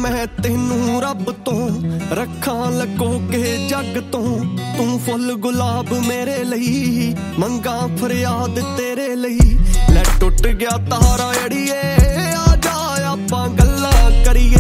मैं तेनू रब तो रखा लगो के जग तो तू फुल गुलाब मेरे लई मंगा फरियाद तेरे लई लै टुट गया तारा अड़िए आ जा आपां गल्लां करिए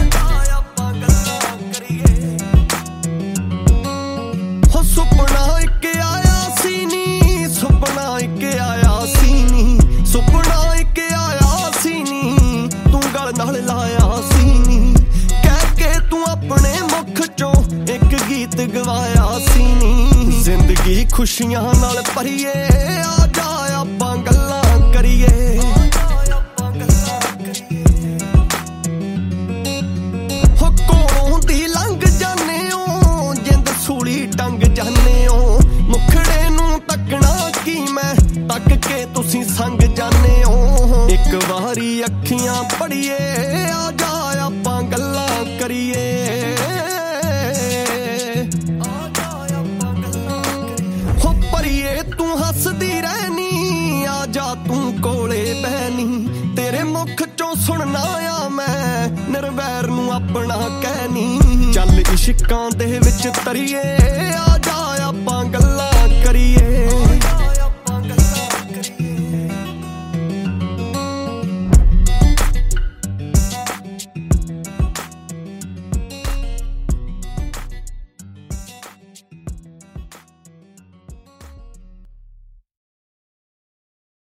हो सुपना इक आया सी नी सुपना इक आया सी नी सुपना इक आया सी नी तू गल नाल लाया सी नी कह के तू अपने मुख चों एक गीत गवाया सी नी जिंदगी खुशियां नाल भरीए आ जा आपां गल्लां करिए हो कोलों दी लंघ जाने ओ जिंद सूली टंग जाने ओ मुखड़े नू तकना की मैं तक के तुसी संग जाने ओ एक वारी अखियां पड़िए आ जा आपां गल्लां करिए हो परिए तू हसदी रहनी आ जा तू कोले बहनी तेरे मुख चों सुनना आ मैं निर्वैर नू अपना कहनी चल इश्कां दे विच तरिए आ जा आपां गल्लां करिए